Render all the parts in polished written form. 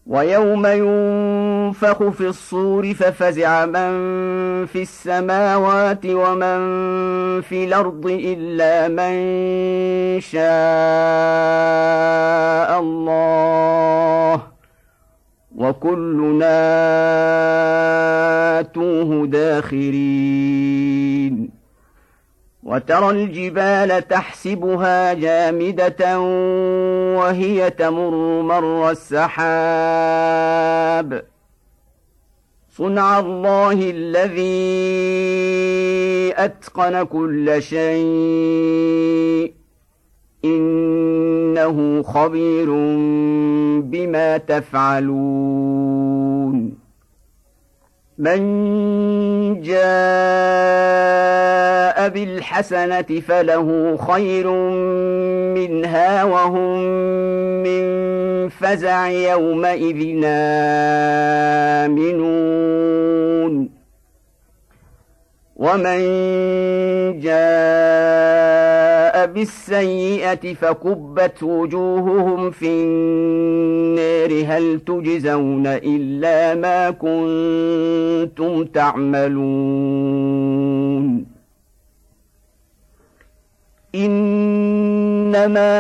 ويوم ينفخ في الصور ففزع من في السماوات ومن في الأرض إلا من شاء الله وكلنا آتوه داخرين وترى الجبال تحسبها جامدة وهي تمر مر السحاب صنع الله الذي أتقن كل شيء إنه خبير بما تفعلون من جاء بالحسنة فله خير منها وهم من فزع يومئذ آمنون ومن جاء بالسيئة فكبت وجوههم في النار هل تجزون إلا ما كنتم تعملون إنما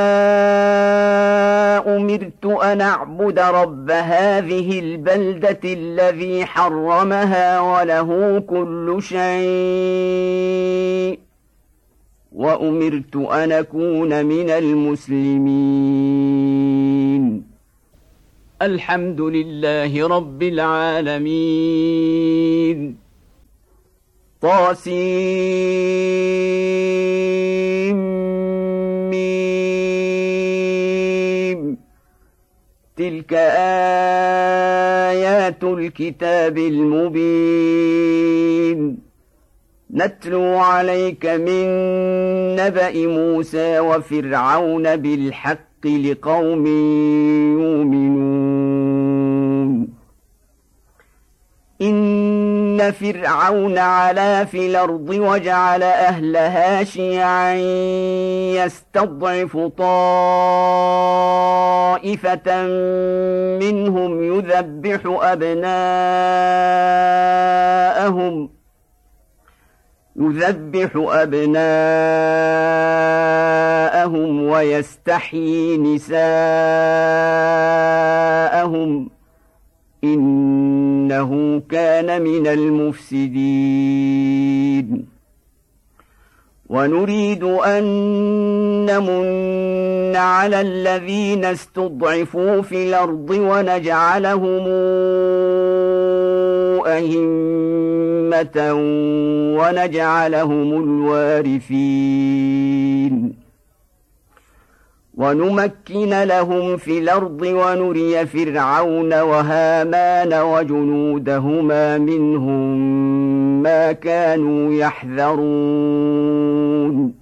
أمرت أن أعبد رب هذه البلدة الذي حرمها وله كل شيء وأمرت أن أكون من المسلمين الحمد لله رب العالمين طاسيم تلك آيات الكتاب المبين نتلو عليك من نبأ موسى وفرعون بالحق لقوم يؤمنون إن فرعون علا في الأرض وجعل أهلها شيعا يستضعف طائفة منهم يذبح أبناءهم ويستحيي نساءهم إنه كان من المفسدين ونريد أن نمن على الذين استضعفوا في الأرض ونجعلهم أئمة ونجعلهم الوارثين ونمكن لهم في الأرض ونري فرعون وهامان وجنودهما منهم ما كانوا يحذرون